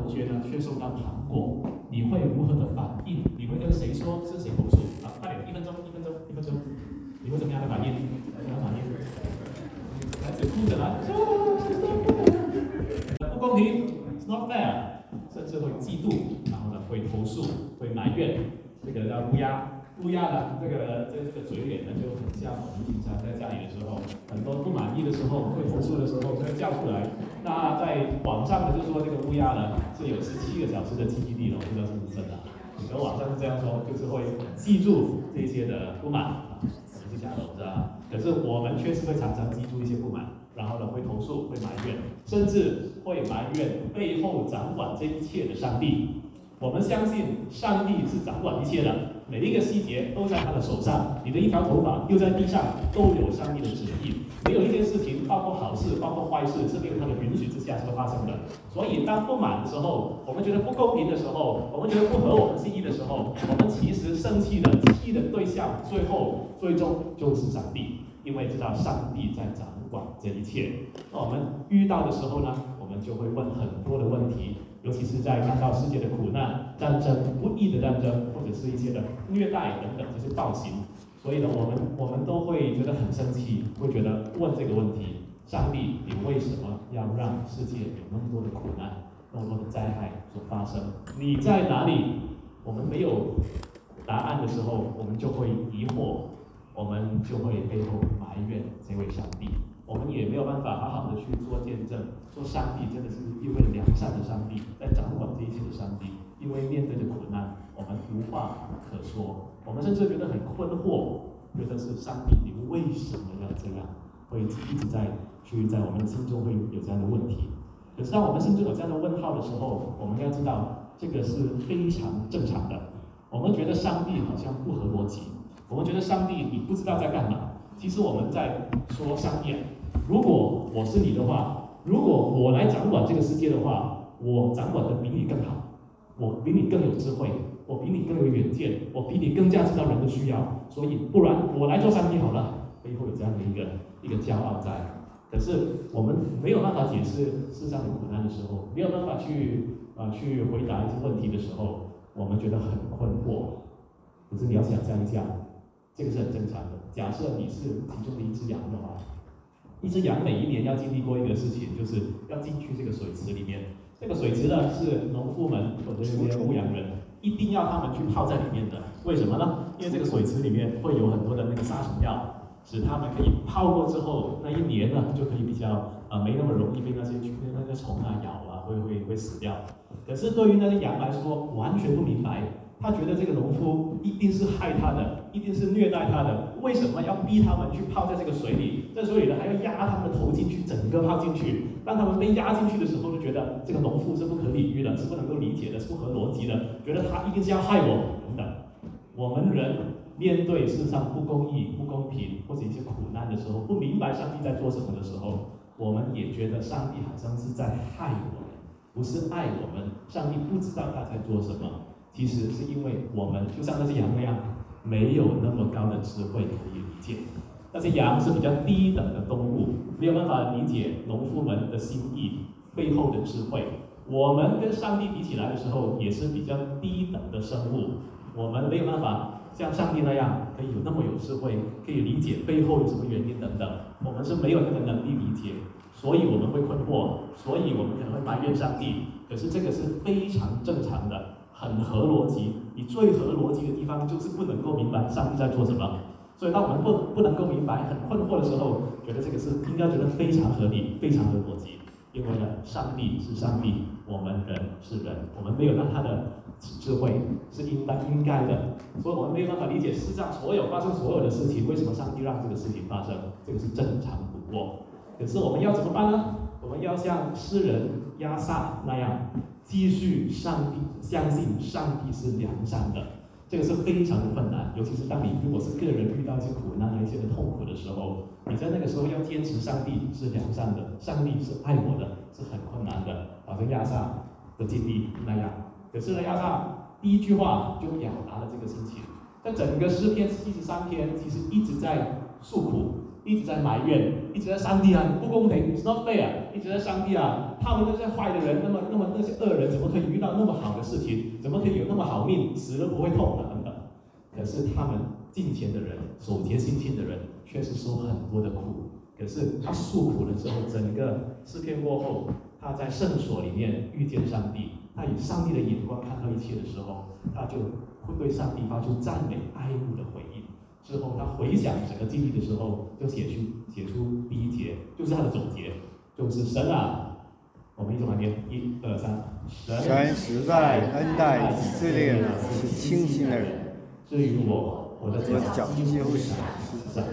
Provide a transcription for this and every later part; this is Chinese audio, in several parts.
同学呢却受到糖果，你会如何的反应？你会跟谁说？是谁投诉？好，快点，1分钟，你会怎么样的反应？孩子哭着来，不公平 ，it's not fair， 甚至会嫉妒，然后呢会投诉，会埋怨，这个叫乌鸦。乌鸦呢，这个嘴脸呢就很像我们平常在家里的时候，很多不满意的时候，会投诉的时候，就会叫出来。那在网上呢就说这个乌鸦呢是有17个小时的记忆力的，我不知道是不是真的。很多网上是这样说，就是会记住这些的不满，是假的，我知道。可是我们确实会常常记住一些不满，然后呢会投诉，会埋怨，甚至会埋怨背后掌管这一切的上帝。我们相信上帝是掌管一切的，每一个细节都在他的手上。你的一条头发又在地上，都有上帝的旨意。没有一件事情，包括好事，包括坏事，是没有他的允许之下是会发生的。所以，当不满的时候，我们觉得不公平的时候，我们觉得不合我们心意的时候，我们其实生气的、气的对象，最终就是上帝，因为知道上帝在掌管这一切。那我们遇到的时候呢，我们就会问很多的问题。尤其是在看到世界的苦难、战争、不义的战争，或者是一些的虐待等等这些暴行，所以呢，我们都会觉得很生气，会觉得问这个问题：上帝，你为什么要让世界有那么多的苦难、那么多的灾害所发生？你在哪里？我们没有答案的时候，我们就会疑惑，我们就会背后埋怨这位上帝。我们也没有办法好好的去做见证，说上帝真的是一位良善的上帝，在掌管这一切的上帝。因为面对着苦难，我们无话可说，我们甚至觉得很困惑，觉得是上帝，你为什么要这样？会一直在我们心中会有这样的问题。可是当我们心中有这样的问号的时候，我们要知道这个是非常正常的。我们觉得上帝好像不合逻辑，我们觉得上帝你不知道在干嘛。其实我们在说上帝，如果我是你的话，如果我来掌管这个世界的话，我掌管的比你更好，我比你更有智慧，我比你更有远见，我比你更加知道人的需要，所以不然我来做上帝好了。背后有这样的一个骄傲在。可是我们没有办法解释世上的苦难的时候，没有办法去回答一些问题的时候，我们觉得很困惑。可是你要想象一下，这个是很正常的。假设你是其中的一只羊的话，一只羊每一年要经历过一个事情，就是要进去这个水池里面。这个水池呢，是农夫们或者这些牧羊人一定要他们去泡在里面的。为什么呢？因为这个水池里面会有很多的那个杀虫药，使他们可以泡过之后，那一年呢就可以比较没那么容易被那些虫啊咬啊，会死掉。可是对于那些羊来说，完全不明白。他觉得这个农夫一定是害他的，一定是虐待他的，为什么要逼他们去泡在这个水里？在水里呢，还要压他们的头进去，整个泡进去。当他们被压进去的时候，就觉得这个农夫是不可理喻的，是不能够理解的，是不合逻辑的，觉得他一定是要害我等等。我们人面对世上不公义、不公平或者一些苦难的时候，不明白上帝在做什么的时候，我们也觉得上帝好像是在害我们，不是爱我们。上帝不知道他在做什么。其实是因为我们就像那些羊那样，没有那么高的智慧可以理解。那些羊是比较低等的动物，没有办法理解农夫们的心意背后的智慧。我们跟上帝比起来的时候，也是比较低等的生物。我们没有办法像上帝那样，可以有那么有智慧，可以理解背后有什么原因等等。我们是没有那个能力理解，所以我们会困惑，所以我们可能会埋怨上帝。可是这个是非常正常的。很合逻辑，你最合逻辑的地方就是不能够明白上帝在做什么。所以当我们不能够明白、很困惑的时候，觉得这个是应该觉得非常合理、非常合逻辑。因为呢，上帝是上帝，我们人是人，我们没有他的智慧是应该的，所以我们没有办法理解世上发生所有的事情，为什么上帝让这个事情发生？这个是正常不过。可是我们要怎么办呢？我们要像诗人亚萨那样。继续相信上帝是良善的，这个是非常的困难，尤其是当你如果是个人遇到一些苦难、一些的痛苦的时候，你在那个时候要坚持上帝是良善的，上帝是爱我的，是很困难的，好像亚萨的经历那样。可是呢，亚萨第一句话就表达了这个心情，在整个诗篇73篇，其实一直在诉苦， 一直在埋怨，一直在上帝啊，不公平 ，it's not fair， 一直在上帝啊，他们那些坏的人，那么那些恶人怎么可以遇到那么好的事情？怎么可以有那么好命，死了不会痛啊等等。可是他们敬虔的人，守节心清的人，却是受很多的苦。可是他诉苦了之后，整个诗篇过后，他在圣所里面遇见上帝，他以上帝的眼光看到一切的时候，他就会对上帝发出赞美爱慕的回应。之后他回想整个经历的时候，就写出第一节，就是他的总结，就是神啊，我们一起来念，1、2、3， 神实在恩待以色列人，是清心的人。 至于我的脚几乎是上。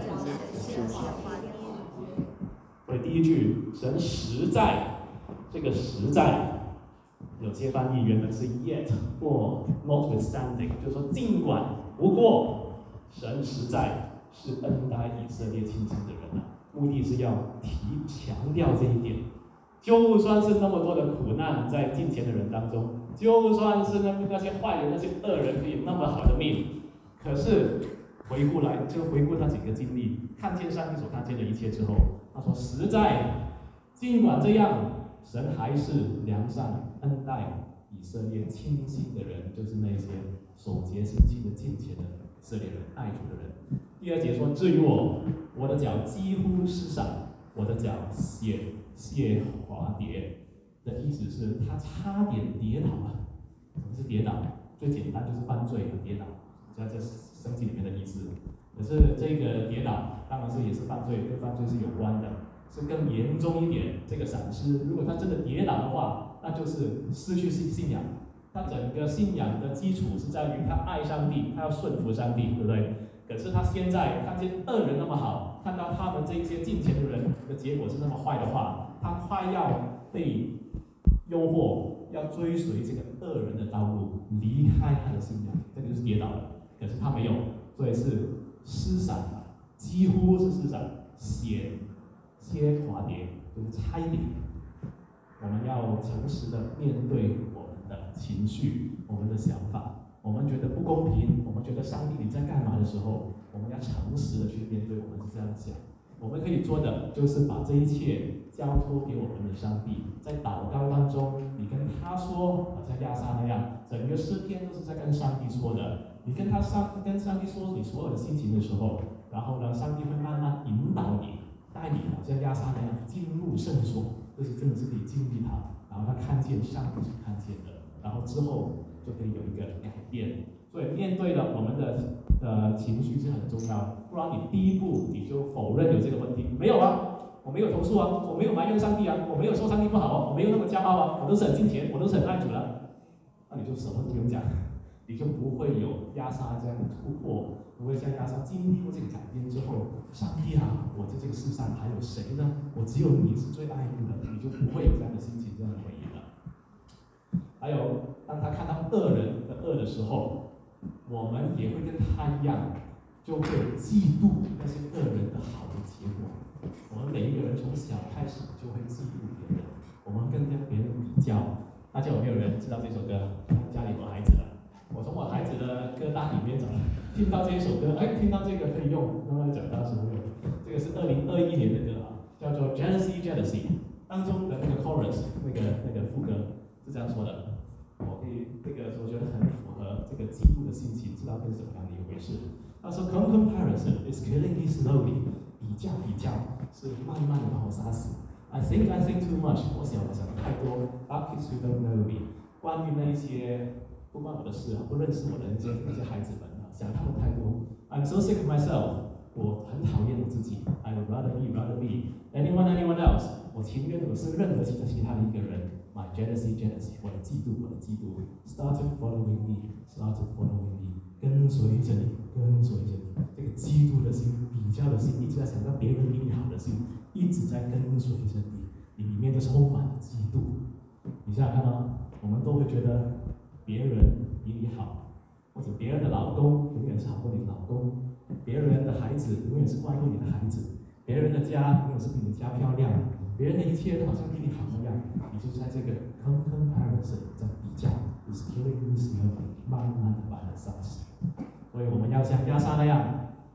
所以第一句，神实在，这个实在，有些翻译原本是 yet 或 notwithstanding， 就是说尽管不过，神实在是恩待以色列亲近的人啊，目的是要强调这一点。就算是那么多的苦难在敬虔的人当中，就算是那些坏人、那些恶人可以那么好的命，可是回顾他几个经历，看见上帝所看见的一切之后，他说实在，尽管这样，神还是良善恩待以色列亲近的人，就是那些守节心清的敬虔的以色列人、爱主的人。第二节说，至于我的脚几乎失散，我的脚屑滑跌，的意思是他差点跌倒了。什么是跌倒？最简单就是犯罪和跌倒，在圣经里面的意思。可是这个跌倒，当然是也是犯罪，跟犯罪是有关的，是更严重一点。这个闪失，如果他真的跌倒的话，那就是失去信仰。他整个信仰的基础是在于他爱上帝，他要顺服上帝，对不对？可是他现在看见恶人那么好，看到他们这一些敬虔的人的结果是那么坏的话，他快要被诱惑，要追随这个恶人的道路，离开他的信仰，这个就是跌倒了。可是他没有，所以是失散了，几乎是失散，些滑跌，就是差一点。我们要诚实的面对我们的情绪，我们的想法。我们觉得不公平，我们觉得上帝你在干嘛的时候，我们要诚实的去面对。我们是这样想，我们可以做的就是把这一切交托给我们的上帝。在祷告当中，你跟他说，像亚萨那样，整个诗篇都是在跟上帝说的。你跟上帝说你所有的心情的时候，然后呢，上帝会慢慢引导你，带你像亚萨那样进入圣所，这是真的是可以经历他，然后他看见上帝所看见的，然后之后就可以有一个改变。所以面对了我们的情绪是很重要的，不然你第一步你就否认有这个问题，没有啊，我没有投诉啊，我没有埋怨上帝啊，我没有说上帝不好啊，我没有那么骄傲啊，我都是很敬虔，我都是很爱主的，那你就什么都不用讲，你就不会有亚萨这样的突破，不会像亚萨经历过这个改变之后，上帝啊，我在这个世上还有谁呢？我只有你是最爱慕的，你就不会有这样的心情，这样的回应了。还有，当他看到恶人的恶的时候，我们也会跟他一样，就会嫉妒那些恶人的好的结果。我们每一个人从小开始就会嫉妒别人，我们跟别人比较。大家有没有人知道这首歌？家里有孩子的，我从我孩子的歌单里面找，听到这一首歌，听到这个可以用，用来讲到时候用。这个是2021年的歌啊，叫做 Jealousy Jealousy， 当中的那个 chorus， 那个副歌是这样说的。我可以我觉得很符合这个嫉妒的心情，知道这是怎么样的一回事。他说 comparison is killing me slowly， 比较是慢慢的把我杀死。I think too much， 我想的太多。Our kids who don't know me， 关于那些不关我的事啊，不认识我的那些孩子们啊，想他们太多。I'm so sick of myself， 我很讨厌我自己。I would rather be anyone else， 我情愿我是任何其他的一个人。My jealousy， 我的嫉妒。Started following me， 跟随着你。这个嫉妒的心、比较的心，一直在想到别人比你好的心，一直在跟随着你，你里面就充满了嫉妒。你想想看哦，我们都会觉得别人比你好，或者别人的老公永远是好过你的老公，别人的孩子永远是乖过你的孩子，别人的家永远是比你的家漂亮，别人的一切都好像比你好一样，你就在这个 comparison 在比较 is killing you slowly， 慢慢的把人杀死。所以我们要像亚萨那样，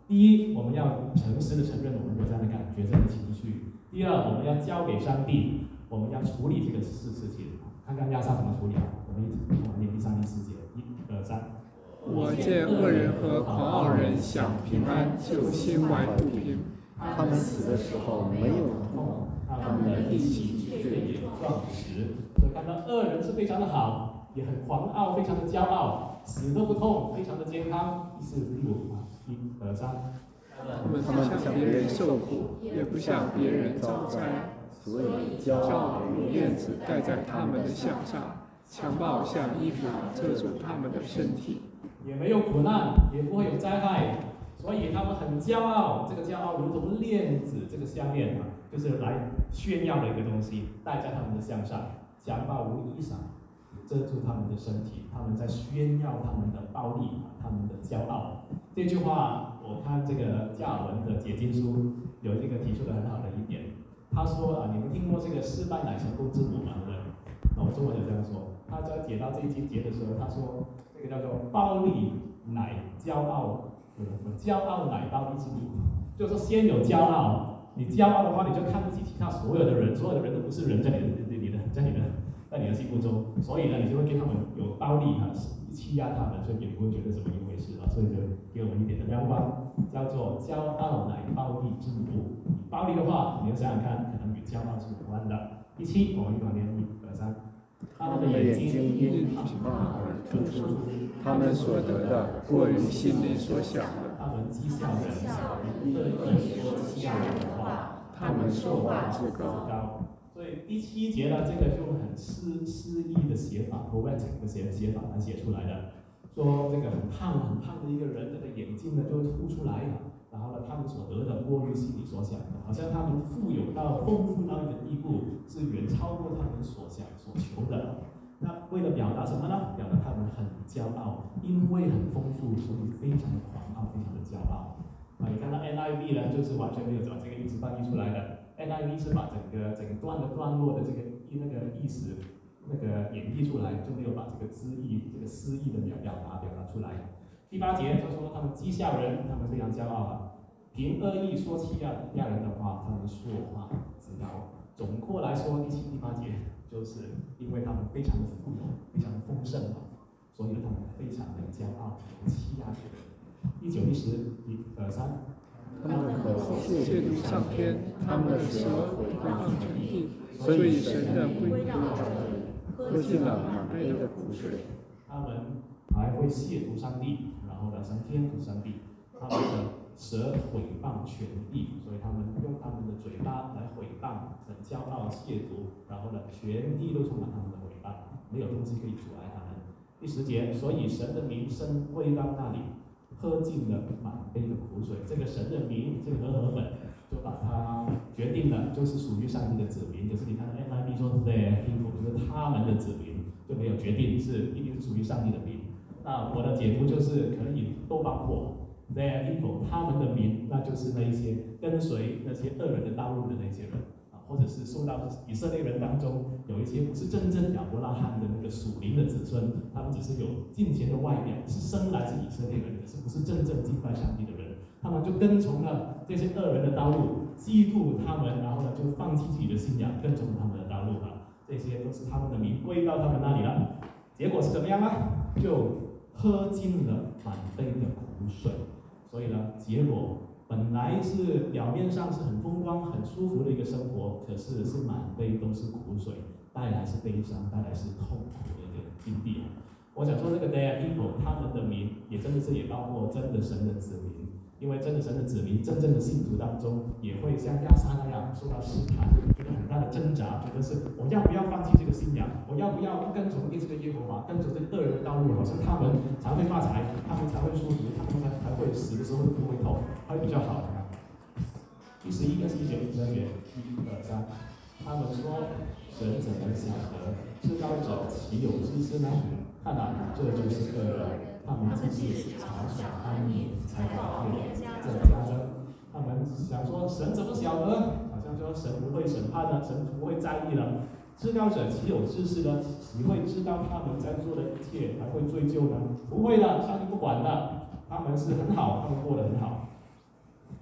第一，我们要诚实的承认我们有这样的感觉、这样的情绪；第二，我们要交给上帝，我们要处理这个事情。看看亚萨怎么处理啊？我们一同念第3、第4节，1、2、3。 我见恶人和狂傲人享平安，就心怀不平。 他们死的时候没有痛， 他们的力气却也壮实。所以看到恶人是非常的好，也很狂傲，非常的骄傲，死都不痛，非常的健康。第4、第5啊，1、2、3。 他们不向别人受苦，也不向别人遭灾， 所以骄傲如链子戴在他们的项上，强暴像衣服遮住他们的身体。 也没有苦难，也不会有灾害，所以他们很骄傲。这个骄傲如同链子，这个项链啊，就是来炫耀的一个东西，戴在他们的项上，强暴如衣裳，遮住他们的身体。他们在炫耀他们的暴力，他们的骄傲。这句话，我看这个加尔文的解经书有这个提出的很好的一点。他说啊，你们听过这个失败乃成功之母吗？对不对？那我中文有这样说。他在解到这一节的时候，他说这个叫做暴力乃骄傲，骄傲乃暴力之母。就是说先有骄傲，你骄傲的话，你就看不起其他所有的人，所有的人都不是人，在你的心目中，所以呢，你就会对他们有暴力啊，欺压他们，所以也不会觉得怎么一回事啊。所以就给我们一点的亮光，叫做骄傲乃暴力之母。暴力的话，你要想想看，可能与骄傲是有关的。第7，我们一同念1、2、3。他们的眼睛因贫乏而突出， 他们所得的过于心里所想的。 他们讥笑人，恶意说讥笑人的话，他们说话自高。所以第7节呢，这个用很诗意的写法 ，poetic 的写法来写出来的。说这个很胖的一个人，这个眼睛呢就会凸出来了。然后呢，他们所得的过于心里所想的，好像他们富有到丰富到一个地步，是远超过他们所想所求的。那为了表达什么呢？表达他们很骄傲，因为很丰富，所以非常的狂傲，非常的骄傲。啊，你看到 NIV 呢，就是完全没有找这个意思翻译出来的。NIV 是把整个段落的这个意思演绎出来，就没有把这个诗意的表达出来。第8节就说他们讥笑人，他们非常骄傲啊，凭恶意说欺压人的话，他们说话自高。总括来说，第7、第8节就是因为他们非常的富有，非常的丰盛啊，所以他们非常的骄傲，欺压别人。第9、第10、1、2、3。 他们的口亵渎上天，他们的舌毁谤全地，所以神的归到喝尽了满杯的苦水。 他们还会亵渎上帝，然后呢，上天和上帝，他们的舌毁谤全地，所以他们用他们的嘴巴来毁谤，很骄傲亵渎，然后呢，全地都充满他们的毁谤，没有东西可以阻碍他们。第10节，所以神的名声归到那里。喝尽了满杯的苦水，这个神的名，这个和合本就把它决定了，就是属于上帝的子民。可是你看 NIV 说 their people， 就是他们的子民，就没有决定一定是属于上帝的名。那我的解读就是可以都包括 their people， 他们的名，那就是那一些跟随那些恶人的道路的那些人。或者是受到以色列人当中有一些不是真正亚伯拉罕的那个属灵的子孙，他们只是有敬虔的外表，是生来是以色列人，可是不是真正敬拜上帝的人，他们就跟从了这些恶人的道路，嫉妒他们，然后呢就放弃自己的信仰，跟从他们的道路啊，这些都是他们的名归到他们那里了。结果是怎么样呢？就喝尽了满杯的苦水。所以呢，结果本来是表面上是很风光、很舒服的一个生活，可是是满杯都是苦水，带来是悲伤，带来是痛苦的一个境地。我想说，这个 their people 他们的名，也真的是也包括真的神的子民，因为真的神的子民，真正的信徒当中，也会像亚撒那样受到试探，觉得很大的挣扎，觉得是我要不要放弃这个信仰，我要不要跟从这个耶和华，跟从这个恶人的道路，好像他们才会发财，他们才会舒服，他们才会死的时候不会痛，还比较好。第11跟11节、12节，1、2、3，他们说：“神怎能晓得？至高者岂有知识呢？看来这就是恶人，他们既是嘲讽安逸，才把恶再加增。他们想说，神怎么晓得？好像说神不会审判了，神不会在意了。至高者岂有知识呢？岂会知道他们在做的一切，还会追究呢？不会的，上帝不管的。他们是很好，他们过得很好。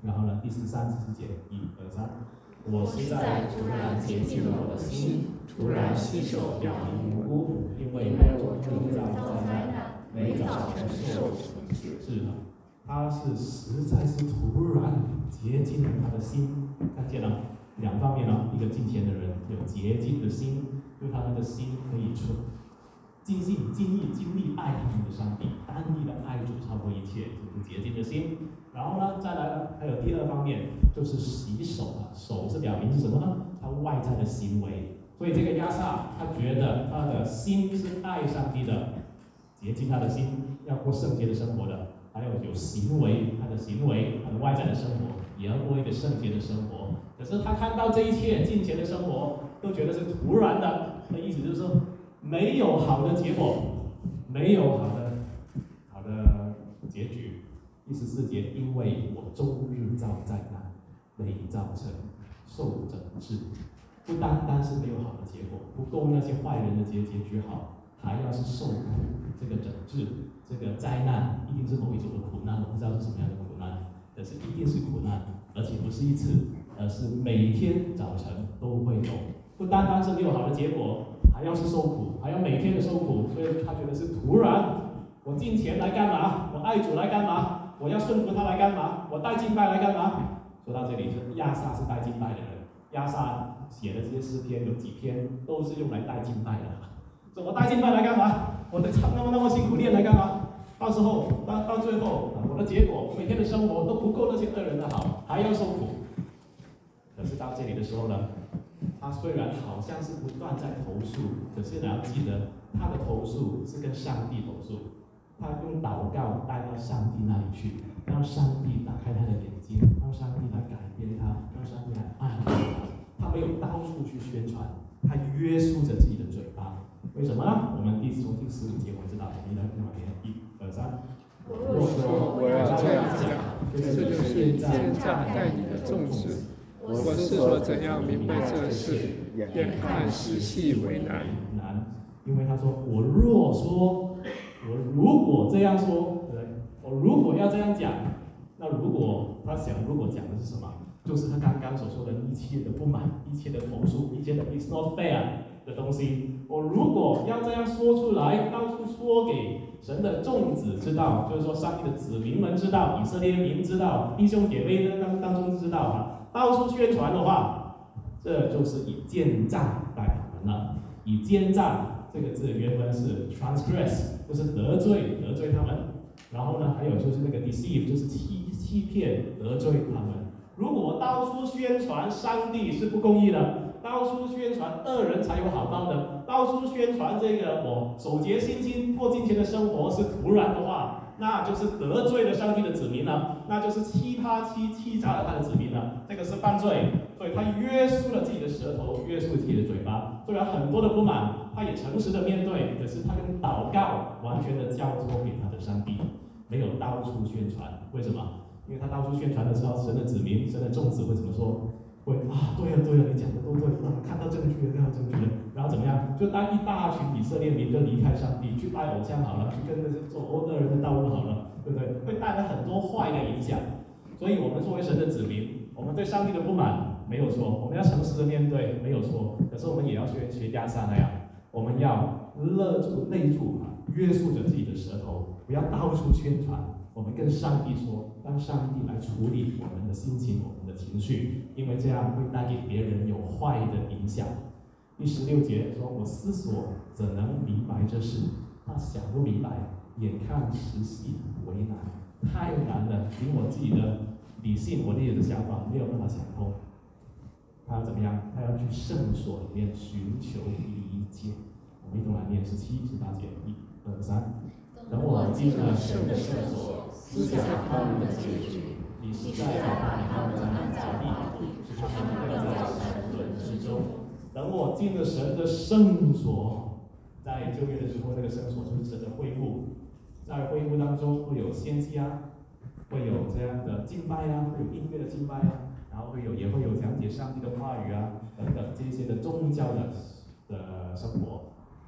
然后呢，第13、14节，1、2、3，我实在突然洁净了我的心，突然洗手表明无辜，因为我终遭灾难，没早晨受惩治。是的，他是实在是突然洁净了他的心，看见了2方面呢，一个敬虔的人有洁净的心，就他们的心可以尽心尽意尽力爱他们的上帝，单一的爱主超过一切，就是洁净的心。然后呢，再来呢，还有第2方面，就是洗手啊，手是表明是什么呢？他外在的行为。所以这个亚萨他觉得他的心是爱上帝的，洁净他的心，要过圣洁的生活的，还有行为，他的行为，他的外在的生活也要过一个圣洁的生活。可是他看到这一切敬虔的生活，都觉得是突然的，那意思就是说，没有好的结果，没有好的结局。第14节，因为我终日遭灾难，每早晨受整治，不单单是没有好的结果，不够那些坏人的结局好，还要是受苦，这个整治，这个灾难一定是某一种的苦难，我不知道是什么样的苦难，但是一定是苦难，而且不是一次，而是每天早晨都会有，不单单是没有好的结果，还要是受苦，还要每天的受苦，所以他觉得是突然。我进钱来干嘛？我爱主来干嘛？我要顺服他来干嘛？我带敬拜来干嘛？说到这里，是亚萨是带敬拜的人，亚萨写的这些诗篇有几篇都是用来带敬拜的。说我带敬拜来干嘛？我的唱那么辛苦练来干嘛？到时候到最后，我的结果，我每天的生活都不够那些恶人的好，还要受苦。可是到这里的时候呢，他虽然好像是不断在投诉，可是你要记得，他的投诉是跟上帝投诉。他用祷告带到上帝那里去，让上帝打开他的眼睛，让上帝来改变他，让上帝来爱他。他没有到处去宣传，他约束着自己的嘴巴。为什么呢？我们从第15节我知道，你来看1、2、3。 我说我要这样讲，这就是奸诈待你的众子。我是说怎样明白这事，眼看时细为难。 因为他说我若说。我如果这样说，对，我如果要这样讲，那如果他想，如果讲的是什么？就是他刚刚所说的一切的不满、一切的投诉、一切的 "it's not fair" 的东西。我如果要这样说出来，到处说给神的众子知道，就是说上帝的子民们知道，以色列民知道，弟兄姐妹当中知道啊，到处宣传的话，这就是以奸诈待他们了，以奸诈。这个字原文是 transgress， 就是得罪他们。然后呢，还有就是那个 deceive， 就是欺骗得罪他们。如果到处宣传上帝是不公义的，到处宣传恶人才有好报的，到处宣传这个我守节心清过敬虔的生活是突然的话，那就是得罪了上帝的子民了，那就是欺诈了他的子民了，这个是犯罪。所以他约束了自己的舌头，约束自己的嘴巴。虽然很多的不满，他也诚实的面对，可是他跟祷告完全的交托给他的上帝，没有到处宣传。为什么？因为他到处宣传的时候，神的子民、神的众子会怎么说？会啊，对了，你讲的都对，看到证据了，看到证据了，然后怎么样？就带一大群以色列民就离开上帝，去拜偶像好了，去跟那些做恶人的道路好了，对不对？会带来很多坏的影响。所以我们作为神的子民，我们对上帝的不满。没有错，我们要诚实的面对，没有错。可是我们也要学亚萨那样，我们要内住约束着自己的舌头，不要到处宣传。我们跟上帝说，让上帝来处理我们的心情、我们的情绪，因为这样会带给别人有坏的影响。第16节说：“我思索，怎能明白这事？他想不明白，眼看时细为难，太难了，凭我自己的理性，我自己的想法没有办法想通。”他要怎么样？他要去圣所里面寻求理解。我们一同来念17、18节，1、2、3。等我进了圣的圣所，思想他们的结局，你实在把他们按在地，使他们掉在沉沦之中。等我进了神的圣所，在旧约的时候，那个圣所就是神的会幕，在会幕当中会有献祭啊，会有这样的敬拜啊，会有音乐的敬拜啊。然后也会有讲解上帝的话语啊，等等这些的宗教的生活。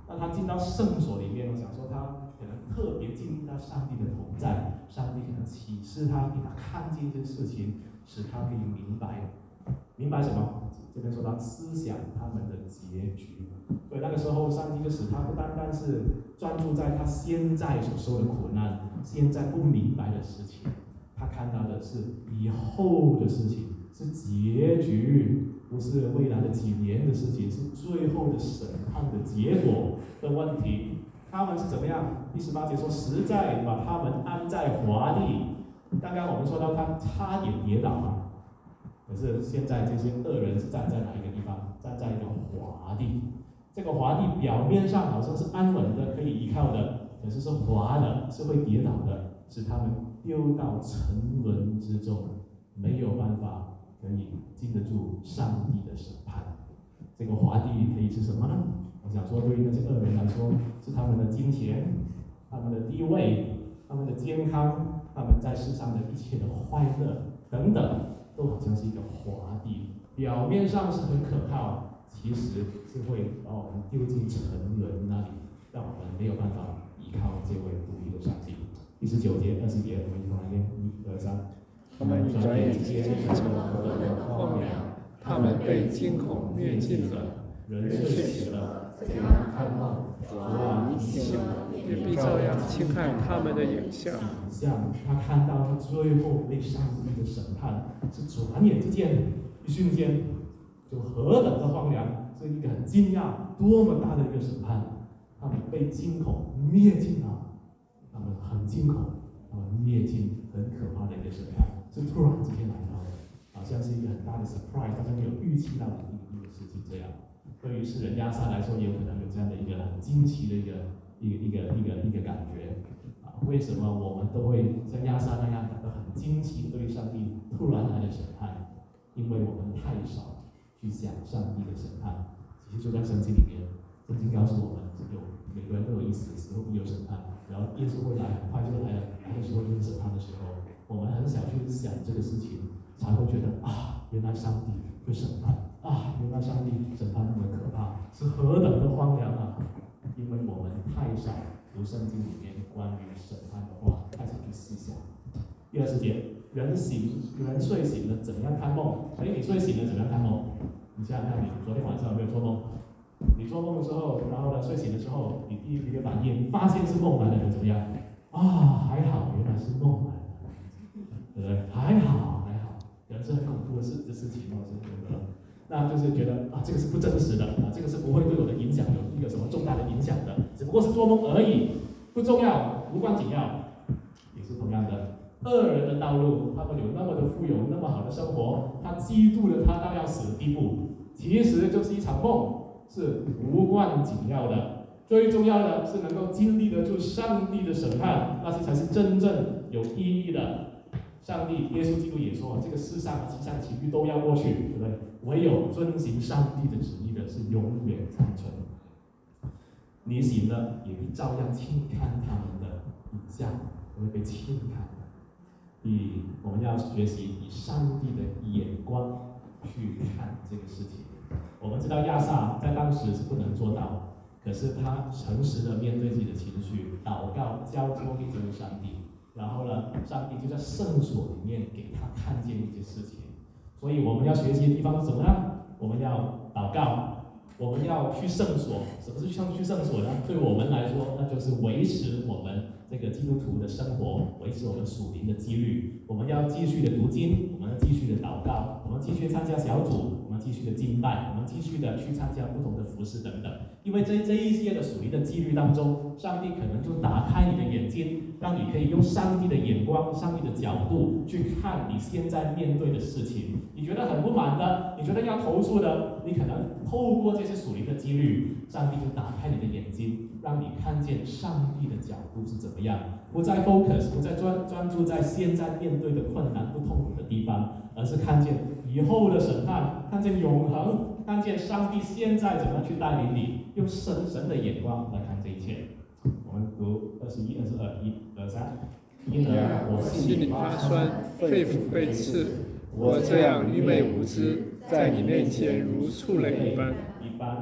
那他进到圣所里面，我想说他可能特别经历到上帝的同在，上帝可能启示他，给他看见这个事情，使他可以明白什么？这边说到思想他们的结局。所以那个时候，上帝就使他不单单是专注在他现在所受的苦难，现在不明白的事情，他看到的是以后的事情，是结局，不是未来的几年的事情，是最后的审判的结果的问题。他们是怎么样？第18节说，实在把他们安在华地。刚刚我们说到他差点跌倒嘛。可是现在这些恶人是站在哪一个地方？站在一个华地。这个华地表面上好像是安稳的，可以依靠的，可是是滑的，是会跌倒的，使他们丢到沉沦之中，没有办法可以经得住上帝的审判。这个华地可以是什么呢？我想说，对于那些恶人来说，是他们的金钱、他们的地位、他们的健康、他们在世上的一切的欢乐等等。都好像是一个华地，表面上是很可靠，其实是会把我们丢进沉沦那里，让我们没有办法依靠这位独一的上帝。第19节、20节，我们一同来念，1、2、3。 他们转眼间成了何等荒凉， 他们被惊恐灭尽了。 人睡醒了， 怎样看梦，主啊，你醒了， 也必照样轻看他们的影像。 他看到他最后被上帝的审判是转眼之间，一瞬间，就何等的荒凉，是一个很惊讶，多么大的一个审判。他们被惊恐灭尽了，他们很惊恐，他们灭尽，很可怕的一个审判，是突然之间来到的，好像是一个很大的 surprise， 大家没有预期到的一个事情这样。对于世人亚萨来说，也有可能有这样的一个很惊奇的一个感觉啊！为什么我们都会像亚萨那样感到很惊奇？对于上帝突然来的审判，因为我们太少去想上帝的审判。其实就在圣经里面，圣经告诉我们，每个人都有一死的时候，必有审判。然后耶稣会来，很快就来了，来的时候就是审判的时候。我们很少去想这个事情，才会觉得啊，原来上帝会审判。原来上帝审判那么可怕，是何等的荒凉啊！因为我们太少读圣经里面关于审判的话，太少去思想。第20节，人睡醒了，怎样看梦？你睡醒了怎样看梦？你想想看，你昨天晚上有没有做梦？你做梦的时候，然后呢，睡醒的时候，你第一个反应，发现是梦来的，你怎么样？还好，原来是梦来的，对不对？还好，人是很恐怖的事情哦，是真的。那就是觉得这个是不真实的这个是不会对我的影响有一个什么重大的影响的，只不过是做梦而已，不重要，无关紧要。也是同样的，恶人的道路，他们有那么的富有，那么好的生活，他嫉妒了他到要死的地步，其实就是一场梦，是无关紧要的。最重要的是能够经历得住上帝的审判，那些才是真正有意义的。上帝，耶稣基督也说，这个世上其上其余都要过去，对不对？唯有遵行上帝的旨意的是永远长存。你醒了，也必照样轻看他们的影像，会被轻看的。我们要学习以上帝的眼光去看这个事情。我们知道亚萨在当时是不能做到，可是他诚实的面对自己的情绪，祷告交托给这位上帝。然后呢，上帝就在圣所里面给他看见一些事情，所以我们要学习的地方是什么呢？我们要祷告，我们要去圣所。什么是去圣所呢？对我们来说，那就是维持我们这个基督徒的生活，维持我们属灵的纪律。我们要继续的读经，我们要继续的祷告，我们继续参加小组，我们继续的敬拜，我们继续的去参加不同的服事等等。因为这一些的属灵的纪律当中，上帝可能就打开你的眼睛，让你可以用上帝的眼光、上帝的角度去看你现在面对的事情。你觉得很不满的，你觉得要投诉的，你可能透过这些属灵的纪律，上帝就打开你的眼睛，让你看见上帝的角度是怎么样，不再 focus， 不再专注在现在面对的困难不痛苦的地方，而是看见以后的审判，看见永恒，看见上帝现在怎么去带领你，用神的眼光来看这一切。我们读21、22、1、2、3。因而我心里发酸，肺腑被刺。我这样愚昧无知，在你面前如畜类一般。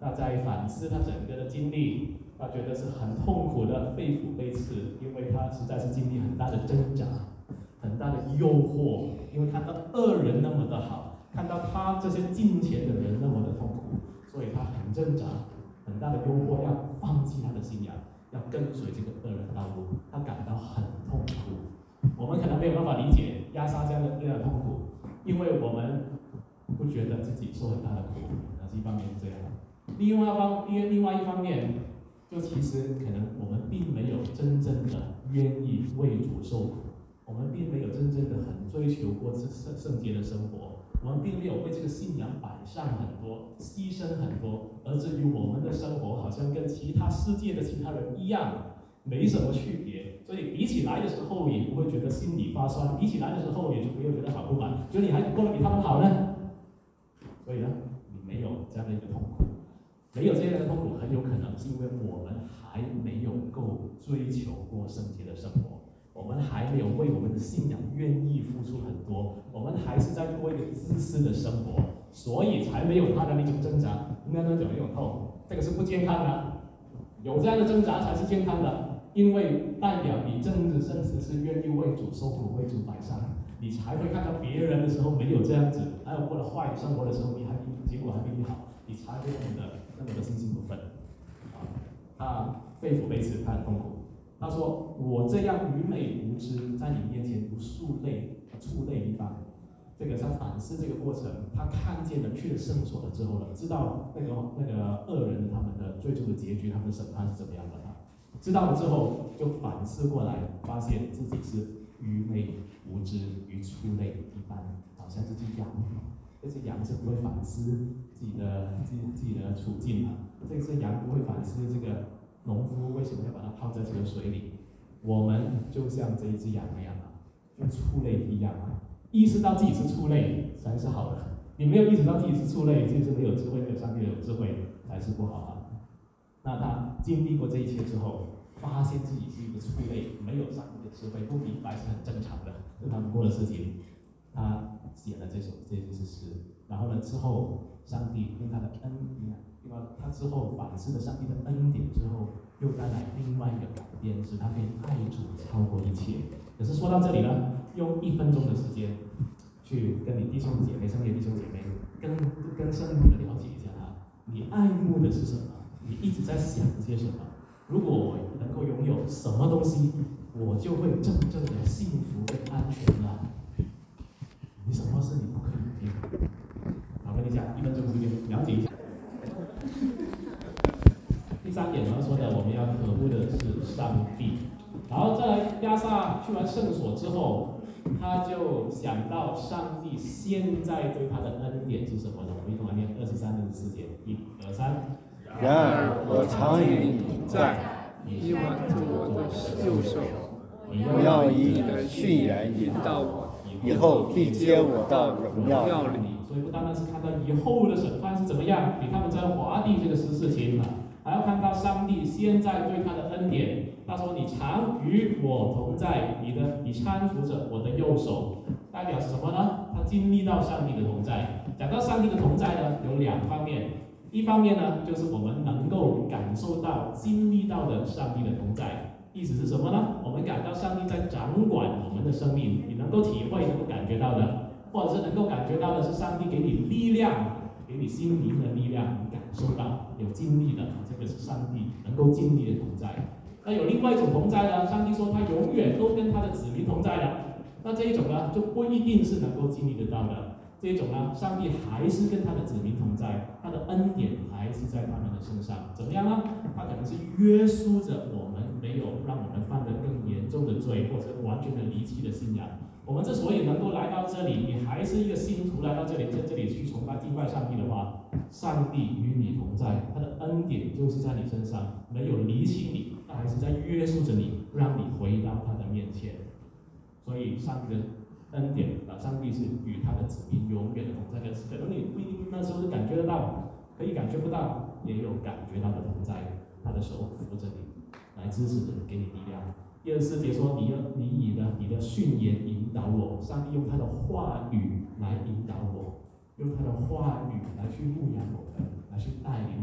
他在反思他整个的经历，他觉得是很痛苦的，肺腑被刺，因为他实在是经历很大的挣扎，很大的诱惑，因为看到恶人那么的好，看到他这些金钱的人那么的痛苦，所以他很挣扎，很大的诱惑要放弃他的信仰，要跟随这个恶人的道路，他感到很痛苦。我们可能没有办法理解亚撒这样的痛苦，因为我们不觉得自己受很大的苦，一方面是这样。另外一方面，就其实可能我们并没有真正的愿意为主受苦，我们并没有真正的很追求过圣洁的生活，我们并没有为这个信仰摆上很多、牺牲很多，而至于我们的生活好像跟其他世界的其他人一样，没什么区别。所以比起来的时候，也不会觉得心里发酸；比起来的时候，也就没有觉得好不满，觉得你还过得比他们好呢。所以呢，你没有这样的一个痛苦。没有这样的痛苦，很有可能是因为我们还没有够追求过圣洁的生活，我们还没有为我们的信仰愿意付出很多，我们还是在过一个自私的生活，所以才没有他的那种挣扎，那种痛，这个是不健康的。有这样的挣扎才是健康的，因为代表你真正是愿意为主受苦、为主摆上，你才会看到别人的时候没有这样子，还有过了坏生活的时候，结果还比你好，你才会那么的心不忿。他肺腑被刺，他很痛苦。他说：“我这样愚昧无知，在你面前如触类一般。”这个他反思这个过程，他看见了去了圣所了之后呢，知道那个恶人他们的最终的结局，他们的审判是怎么样的啊？知道了之后，就反思过来，发现自己是愚昧无知，如畜类一般，好像这只羊。这只羊是不会反思自己的处境啊，这只羊不会反思这个农夫为什么要把它泡在这个水里。我们就像这一只羊那样啊，就畜类一样啊。意识到自己是畜类才是好的，你没有意识到自己是畜类，就是没有智慧，没有上帝的智慧才是不好的。那他经历过这一切之后，发现自己是一个畜类，没有上帝的智慧，不明白是很正常的，是他们过的事情。他写了这些诗，然后呢，之后上帝用他的恩典，对吧？他之后反思了上帝的恩典之后，又带来另外一个改变，使他可以爱主超过一切。可是说到这里呢，用1分钟的时间，去跟你弟兄姐妹、圣洁弟兄姐妹更深入的了解一下他，你爱慕的是什么？你一直在想些什么？如果我能够拥有什么东西，我就会真正的幸福跟安全了。你什么事你不可以听？我跟你讲，1分钟时间了解一下。第3点呢说的，我们要渴慕的是上帝。然后再来，亚撒去完圣所之后，他就想到上帝现在对他的恩典是什么呢？我们一同来念23到24节，1、2、3。 然而我常与你在， 你挽住我的右手， 不要以你的训言引导我，以后必接我到荣耀里。 所以不单单是看到以后的审判是怎么样，比他们在华地这个事情啊，还要看到上帝现在对他的恩典。他说：“你常与我同在，你搀扶着我的右手。”代表是什么呢？他经历到上帝的同在。讲到上帝的同在呢，有2方面。一方面呢，就是我们能够感受到、经历到的上帝的同在。意思是什么呢？我们感到上帝在掌管我们的生命，你能够体会、能够感觉到的，或者是能够感觉到的是上帝给你力量，给你心灵的力量，你感受到有经历的，这个是上帝能够经历的同在。那有另外一种同在呢？上帝说他永远都跟他的子民同在的。那这一种呢，就不一定是能够经历得到的。这一种呢，上帝还是跟他的子民同在，他的恩典还是在他们的身上。怎么样呢？他可能是约束着我们，没有让我们犯得更严重的罪，或者完全的离弃的信仰。我们之所以能够来到这里，你还是一个信徒来到这里，在这里去崇拜敬拜上帝的话，上帝与你同在，他的恩典就是在你身上，没有离弃你，他还是在约束着你，让你回到他的面前。所以上帝的恩典啊，上帝是与他的子民永远的同在。可能你不一定那时候就感觉得到，可以感觉不到，也有感觉到的同在。他的手扶着你，来支持你，给你力量。第24节说，你以的训言引导我，上帝用他的话语来引导我，用他的话语来去牧养我们，来去带领我们。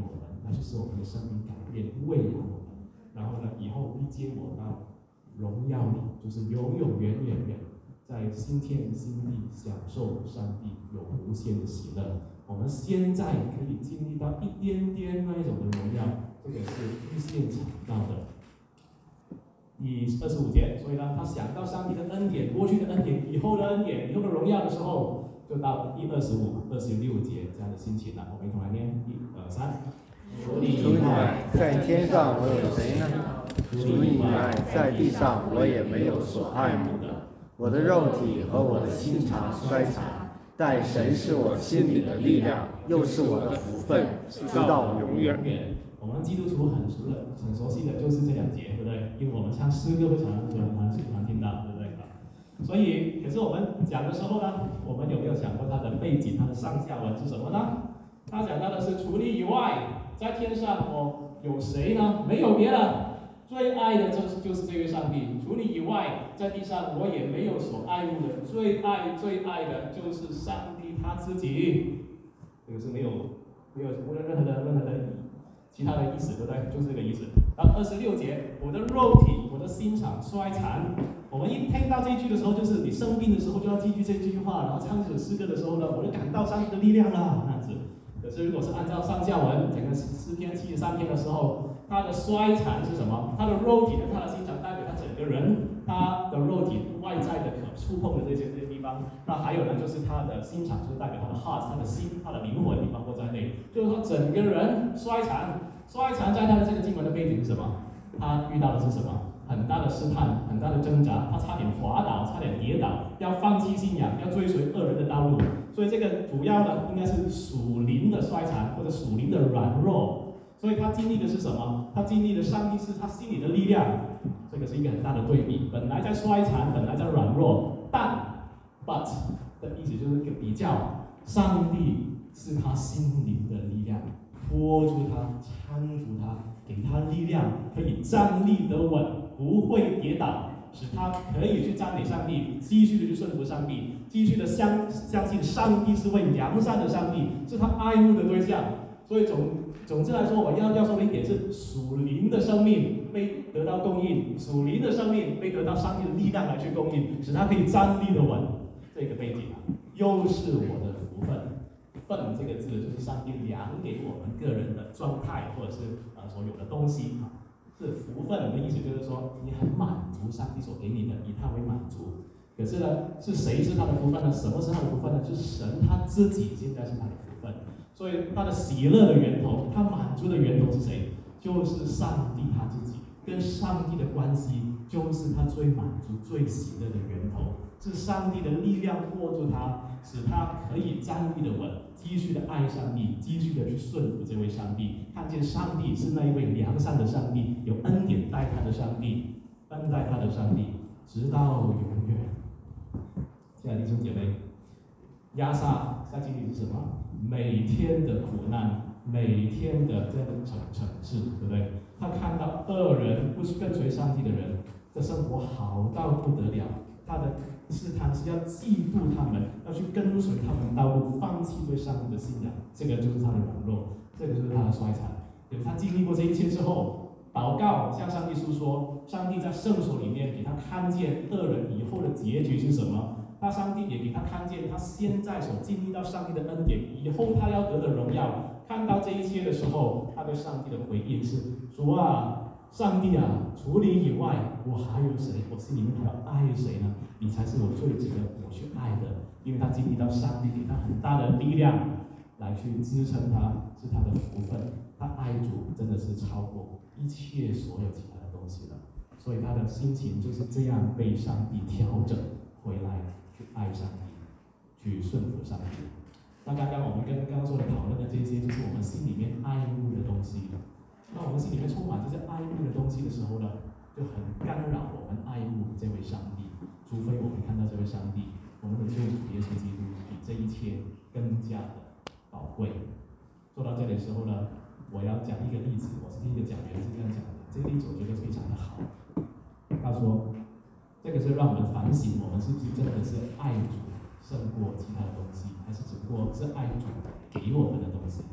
来去使我们的生命改变，喂养我们，然后呢，以后必接我到荣耀里，就是永永远远远在新天新地享受上帝有无限的喜乐。我们现在可以经历到一点点那一种的荣耀，这个是预先尝到的。第25节，所以呢，他想到上帝的恩典，过去的恩典，以后的恩典，以后的荣耀的时候，就到第25、26节这样的心情了。我们一同来念，1、2、3。 除你以外，在天上我有谁呢？除你以外，在地上我也没有所爱慕的。我的肉体和我的心肠衰残，但神是我心里的力量，又是我的福分，直到永远。 我们基督徒很熟悉的就是这2节，对不对？因为我们唱诗歌会常听到，对不对？所以，可是我们讲的时候呢，我们有没有想过它的背景、它的上下文是什么呢？他讲到的是除你以外，在天上我有谁呢？没有别的，最爱的就是这位上帝。除你以外，在地上我也没有所爱慕的，最爱的就是上帝他自己。这个是没有任何的其他的意思，对不对？就是这个意思。然后26节，我的肉体，我的心肠衰残。我们一听到这一句的时候，就是你生病的时候就要记住这句话，然后唱这首诗歌的时候呢，我就感到上帝的力量了，那样子。可是如果是按照上下文，整个诗篇73篇的时候，他的衰残是什么？他的肉体跟他的心肠代表他整个人，他的肉体外在的可触碰的这些地方。那还有呢，就是他的心肠，就是代表他的 heart， 他的心，他的灵魂，也包括在内。就是说整个人衰残。衰残在他的这个经文的背景是什么？他遇到的是什么？很大的试探，很大的挣扎，他差点滑倒，差点跌倒，要放弃信仰，要追随恶人的道路。所以这个主要的应该是属灵的衰残，或者属灵的软弱。所以他经历的是什么？他经历的上帝是他心里的力量。这个是一个很大的对比。本来在衰残，本来在软弱，但 but 的意思就是一个比较，上帝是他心灵的力量。托住他，搀扶他，给他力量，可以站立得稳，不会跌倒，使他可以去赞美上帝，继续的去顺服上帝，继续的相信上帝是为良善的上帝，是他爱慕的对象。所以总之来说，我要说的一点是，属灵的生命被得到供应，属灵的生命被得到上帝的力量来去供应，使他可以站立得稳。这个背景又是我的福分。份这个字就是上帝量给我们个人的状态，或者是所有的东西是福分的意思，就是说你很满足上帝所给你的，以他为满足。可是呢，是谁是他的福分呢？什么是他的福分呢？就是神他自己现在是他的福分。所以他的喜乐的源头，他满足的源头是谁？就是上帝他自己，跟上帝的关系就是他最满足、最喜乐的源头。是上帝的力量握住他，使他可以站立得稳，继续的爱上帝，继续的去顺服这位上帝，看见上帝是那一位良善的上帝，有恩典待他的上帝，恩待他的上帝，直到永远。亲爱的弟兄姐妹，亚萨在经历是什么？每天的苦难，每天的这样的惩治，对不对？他看到恶人，不是跟随上帝的人的生活好到不得了，他的试探是要嫉妒他们，要去跟随他们的道路，放弃对上帝的信仰。这个就是他的软弱，这个就是他的衰残。有他经历过这一切之后，祷告向上帝诉说，上帝在圣所里面给他看见恶人以后的结局是什么。那上帝也给他看见他现在所经历到上帝的恩典，以后他要得的荣耀。看到这一切的时候，他对上帝的回应是：主啊，上帝啊，除你以外，我还有谁？我心里面还要爱谁呢？你才是我最值得我去爱的。因为他经历到上帝给他很大的力量，来去支撑他，是他的福分。他爱主真的是超过一切所有其他的东西了。所以他的心情就是这样被上帝调整回来，去爱上帝，去顺服上帝。那刚刚我们刚刚说的讨论的这些，就是我们心里面爱慕的东西。那我们心里面充满这些爱慕的东西的时候呢，就很干扰我们爱慕这位上帝。除非我们看到这位上帝，我们的救主耶稣基督比这一切更加的宝贵。说到这里的时候呢，我要讲一个例子，我是听一个讲员是这样讲的，这个例子我觉得非常的好。他说，这个是让我们反省，我们是不是真的是爱主胜过其他的东西，还是只不过是爱主给我们的东西？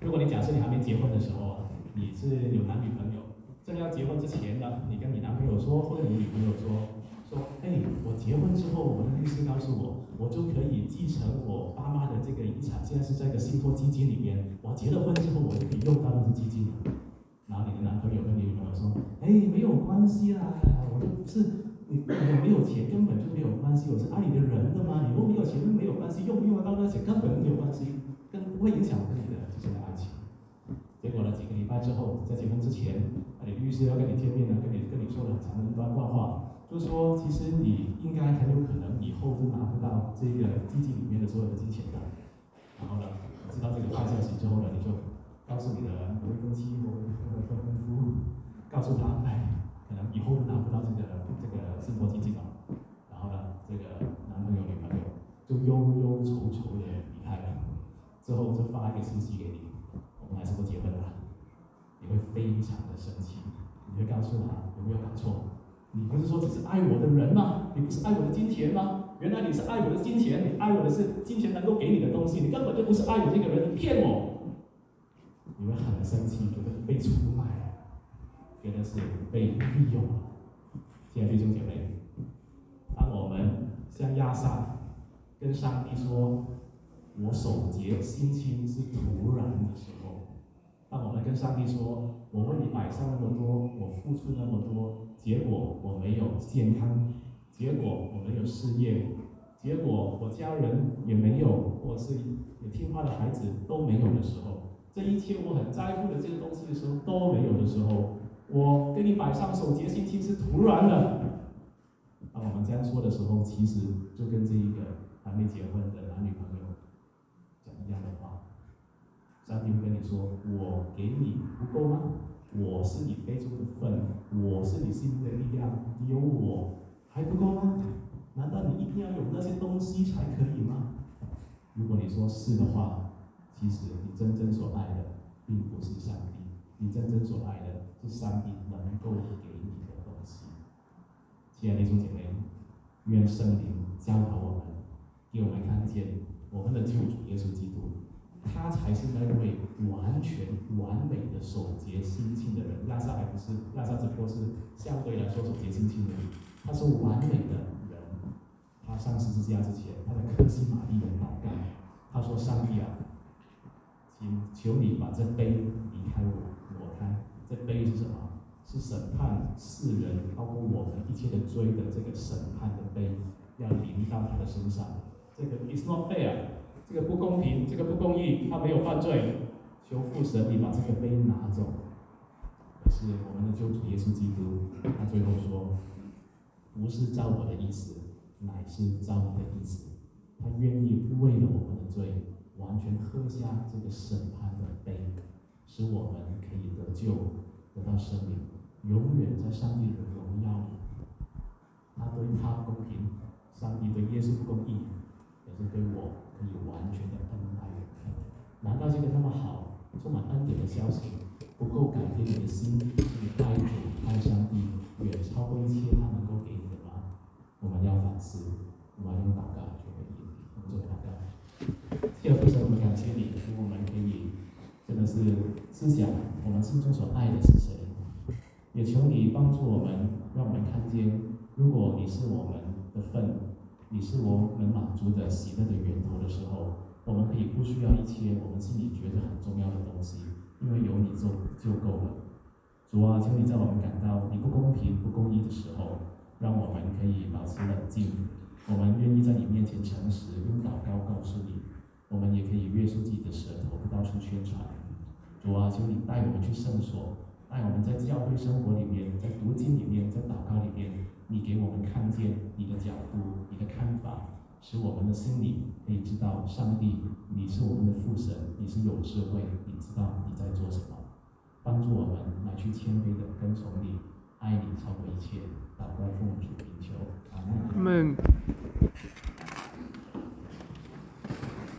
如果你假设你还没结婚的时候，你是有男女朋友，正要结婚之前呢，你跟你男朋友说，或者你女朋友说，我结婚之后，我的律师告诉我，我就可以继承我爸妈的这个遗产，现在是在一个信托基金里面，我结了婚之后，我就可以用到那个基金了。然后你的男朋友跟你女朋友说，没有关系啦，我都不是。你没有钱根本就没有关系，我是爱你的人的嘛，你如果没有钱没有关系，用不用得到那钱根本没有关系，不会影响我跟你的之间的爱情。结果呢，几个礼拜之后，在结婚之前，你律师要跟你见面呢，跟你说了很长的一段话，就是说其实你应该很有可能以后都拿不到这个基金里面的所有的金钱的。然后呢，知道这个坏消息之后呢，你就告诉你的未婚妻或婚夫，告诉他，可能以后都拿不到这个信托基金了。然后呢，这个男朋友女朋友就忧忧愁愁的离开了。之后就发一个信息给你，我们还是不结婚了。你会非常的生气，你会告诉他有没有搞错？你不是说只是爱我的人吗？你不是爱我的金钱吗？原来你是爱我的金钱，你爱我的是金钱能够给你的东西，你根本就不是爱我这个人，你骗我。你会很生气，觉得被出卖了，觉得是被利用了。亲爱的弟兄姐妹，当我们像亚萨跟上帝说，我守节心清是徒然的时候，当我们跟上帝说，我为你摆上那么多，我付出那么多，结果我没有健康，结果我没有事业，结果我家人也没有，或是有听话的孩子都没有的时候，这一切我很在乎的这些东西的时候都没有的时候，我给你摆上守节心清是徒然的。当我们这样说的时候，其实就跟这一个还没结婚的男女朋友讲一样的话。上帝会跟你说，我给你不够吗？我是你杯中的份，我是你心灵的力量，你有我还不够吗？难道你一定要有那些东西才可以吗？如果你说是的话，其实你真正所爱的并不是上帝，你真正所爱的是上帝能够给你的东西。亲爱的弟兄姐妹，愿圣灵教导我们，给我们看见我们的救主耶稣基督，他才是那位完全完美的守节心清的人。亚萨还不是，亚萨只不过是相对来说守节心清的人，他是完美的人。他上十字架之前，他的客西马尼园祷告，他说：“上帝啊，请求你把这杯离开我，挪开。这杯是什么？是审判世人，包括我们一切的罪的这个审判的杯，要临到他的身上。这个 is not fair， 这个不公平，这个不公义，他没有犯罪。求父神，你把这个杯拿走。可是我们的救主耶稣基督，他最后说，不是照我的意思，乃是照你的意思。他愿意为了我们的罪，完全喝下这个审判的杯，使我们可以得救，得到生命，永远在上帝的荣耀里。他对他不公平，上帝对耶稣不公义，也是对我可以完全的恩爱。难道这个那么好、充满恩典的消息，不够改变你的心？你爱主、爱上帝，远超过一切他能够给你的吗？我们要反思，我们要用祷告去回应。我们做祷告。天父神，我们感谢你，使我们可以真的是思想我们心中所爱的是谁，也求你帮助我们，让我们看见，如果你是我们的份，你是我们满足的喜乐的源头的时候，我们可以不需要一切我们心里觉得很重要的东西，因为有你就够了。主啊，求你在我们感到你不公平、不公义的时候，让我们可以保持冷静。我们愿意在你面前诚实，用祷告告诉你。我们也可以约束自己的舌头，不到处宣传。主啊，求你带我们去圣所，带我们在教会生活里面，在读经里面，在祷告里面，你给我们看见你的角度、你的看法，使我们的心里可以知道，上帝，你是我们的父神，你是有智慧，你知道你在做什么，帮助我们来去谦卑的跟从你，爱你超过一切。祷告奉主名求，阿门。